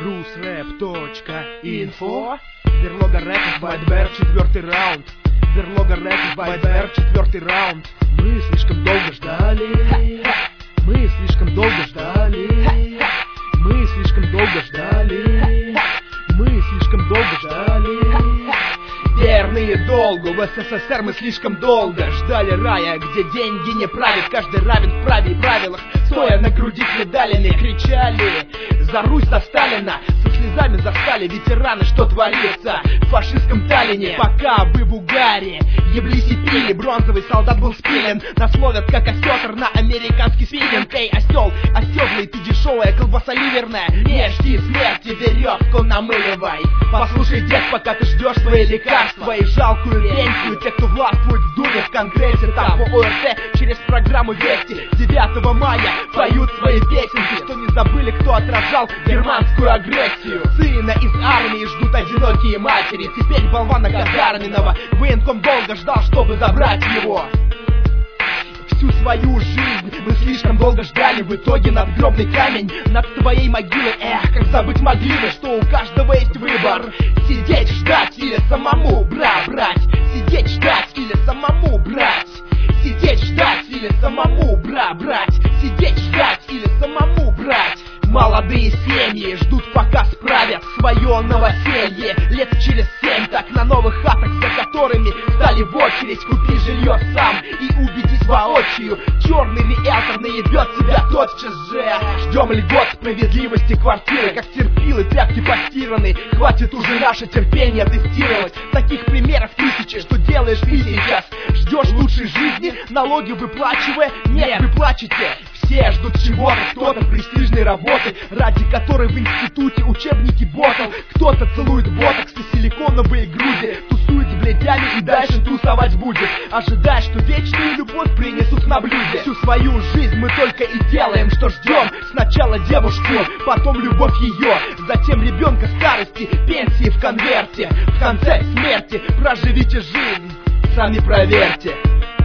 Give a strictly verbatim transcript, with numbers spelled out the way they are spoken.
Русрэп точка инфо. Берлога рэпов, Байтбер, четвертый раунд. Берлога рэпов, Байтбер, четвертый раунд. Мы слишком долго ждали. Мы слишком долго ждали. Мы слишком долго ждали. Мы слишком долго ждали. Верные долгу, в СССР мы слишком долго ждали рая, где деньги не правят, каждый равен в праве и правилах. Стоя на груди с медалями, кричали за Русь, за Сталина, со слезами застали ветераны, что творится в фашистском Таллине. Пока вы в угаре еблись и пили, бронзовый солдат был спилен. Нас ловят как осетр на американский спиннинг. Эй, осел, оседлый, ты дешевая колбаса ливерная, не жди смерти, веревку намыливай. Послушай, дед, пока ты ждешь свои лекарства и жалкую пенсию. Те, кто властвует в Думе, в Конгрессе, там по ОРТ, через программу Вести девятого мая поют свои песенки, что не забыли, кто отражал германскую агрессию. Сына из армии ждут одинокие матери. Теперь болвана Казарминова военком долго ждал, чтобы забрать его. Всю свою жизнь мы слишком долго ждали, в итоге надгробный камень над твоей могилой. Эх, как забыть могли мы, что у каждого есть выбор: сидеть, ждать или самому бра брать. Сидеть, ждать или самому брать. Сидеть, ждать или самому бра брать. Сидеть, ждать или самому брать. Молодые семьи ждут, пока справят свое новоселье. Лет через семь, так на новых хатах, за которыми стали в очередь. Купи жилье сам и убедись воочию. Черный риэлтор наебет себя тотчас же. Ждем льгот, справедливости, квартиры, как терпилы, тряпки постираны. Хватит уже наше терпение тестировать. Таких примеров тысячи, что делаешь ты сейчас. Ждешь лучшей жизни, налоги выплачивая? Нет, вы плачете. Все ждут чего-то, кто-то престижной работы, ради которой в институте учебники ботал. Кто-то целует ботокс и силиконовые груди, тусует с блядями и дальше тусовать будет, ожидая, что вечную любовь принесут на блюде. Всю свою жизнь мы только и делаем, что ждем. Сначала девушку, потом любовь ее, затем ребенка старости, пенсии в конверте. В конце смерти проживите жизнь, сами проверьте.